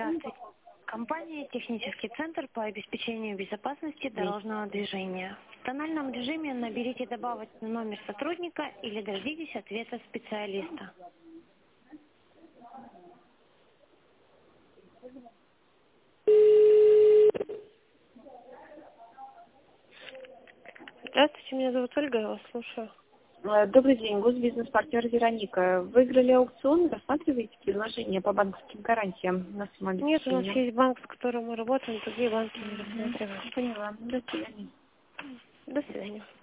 Здравствуйте. Компания «Технический центр по обеспечению безопасности дорожного движения». В тональном режиме наберите добавочный номер сотрудника или дождитесь ответа специалиста. Здравствуйте, меня зовут Ольга, я вас слушаю. Добрый день, госбизнес-партнер Вероника. Выиграли аукцион, рассматриваете предложение по банковским гарантиям на сумму Нет, у нас обеспечения? есть банк, с которым мы работаем, другие банки не рассматриваем. Поняла. До свидания. До свидания.